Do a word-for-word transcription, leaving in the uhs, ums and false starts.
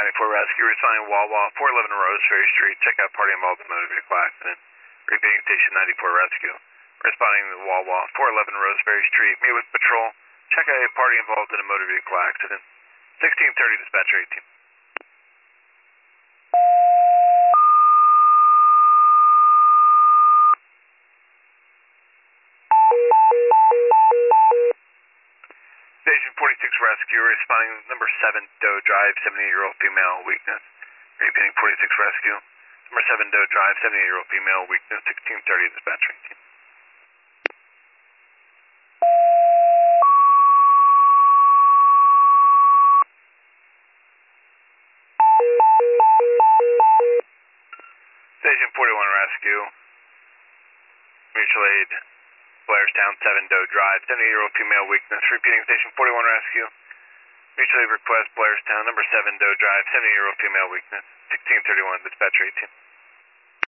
ninety-four Rescue, responding Wawa, four eleven Rose Ferry Street. Check out party involved in motor vehicle accident. Repeating station ninety-four Rescue. Responding to Wawa, four eleven Rose Ferry Street. Meet with patrol. Check out a party involved in a motor vehicle accident. sixteen thirty, dispatcher eighteen. Station forty-six Rescue, responding number seven Doe Drive, seventy-eight-year-old female, weakness. Repeating forty-six Rescue. Number seven Doe Drive, seventy-eight-year-old female, weakness, sixteen thirty, dispatcher eighteen. Station forty-one Rescue. Mutual aid, Blairstown, seven Doe Drive, seventy-eight-year-old female, weakness. Repeating station forty-one Rescue. Mutual aid request, Blairstown, number seven Doe Drive, seventy-eight-year-old female, weakness, sixteen thirty-one, dispatcher eighteen.